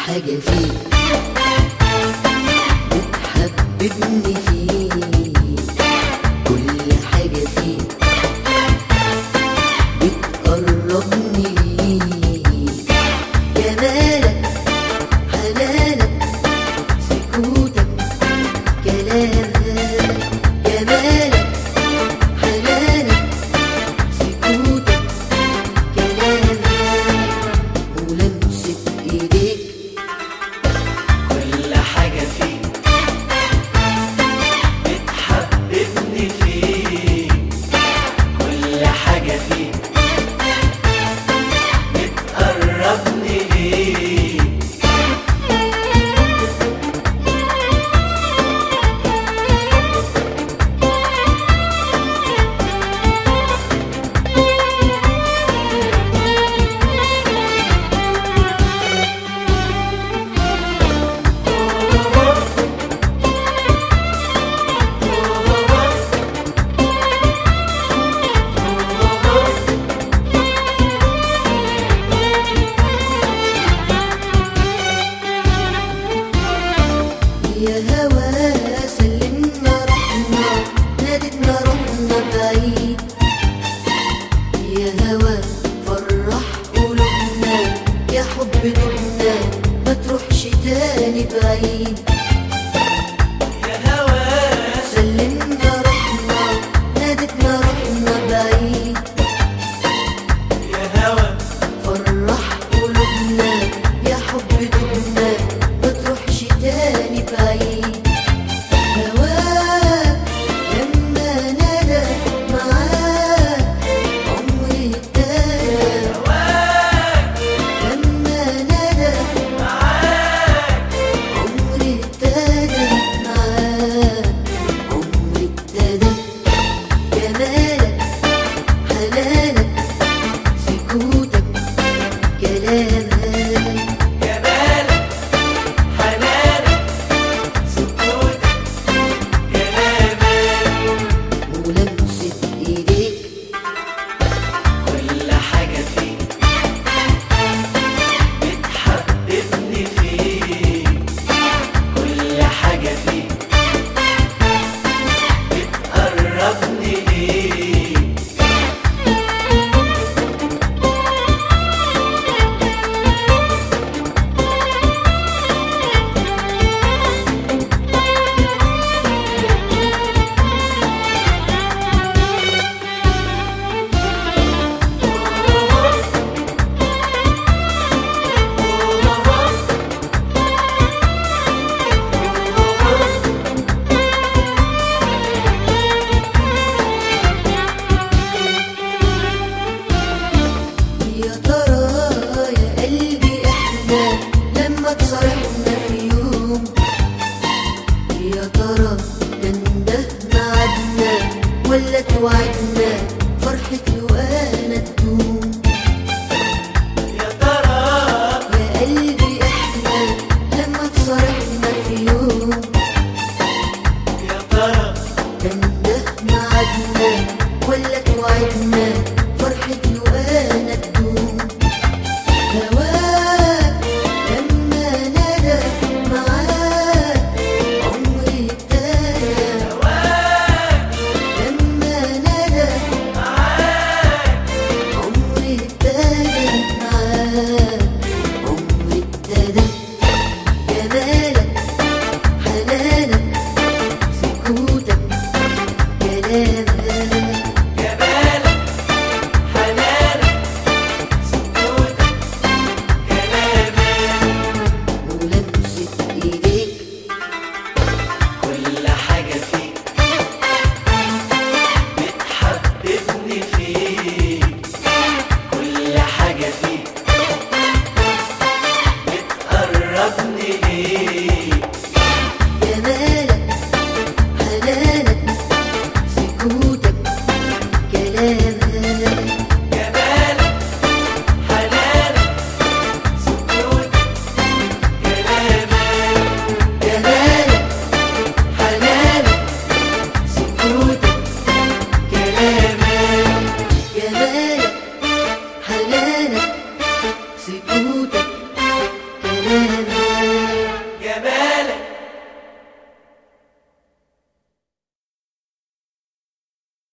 حاجة فيك بتحببني فيك، كل حاجة فيك بتقربني ليك. جمالك حنانك سكوتك كلامك، جمالك حنانك سكوتك كلامك ولمسة ايديك. كل حاجة فيك بتحببني فيك، كل حاجة فيك بتقربني ليك. يا هوا سلمنا رحنا، نادتنا رحنا بعيد. يا هوا فرح قلوبنا، يا حب دمنا ما تروحش تاني بعيد. يا هوا سلمنا رحنا، نادتنا رحنا بعيد. يا هوا فرح قلوبنا، يا حب دمنا ما تروحش تاني بعيد. هواك لما نادى معاك عمري ابتدى، لما نادى معاك عمري ابتدى معاك، عمري ابتدى. جمالك حنانك سكوتك كلامك، جمالك حنانك سكوتك كلامك ولمسة ايديك. كل حاجة فيك بتحببني فيك، كل حاجة فيك بتقربني ليك. يا ترى يا قلبي احنا لما تصارحنا في يوم، يا ترى كان ده ميعادنا ولا توعدنا فرحة لقانا تدوم. يا ترى يا قلبي احنا لما تصارحنا في يوم، يا ترى كان ده ميعادنا ولا توعدنا فرحة لقانا تدوم. هواك لما نادى معاك عمري ابتدى، لما نادى عمري ابتدى معاك، عمري ابتدى. جمالك حنانك سكوتك كلامك، جمالك حنانك سكوتك كلامك ولمسة ايديك. كل حاجة فيك بتحببني فيك، كل حاجة فيك بتقربني ليك. جمالك حنانك سكوتك كلامك، جمالك حنانك سكوتك كلامك جمالك حنانك سكوتك كلامك، جمالك حنانك سكوتك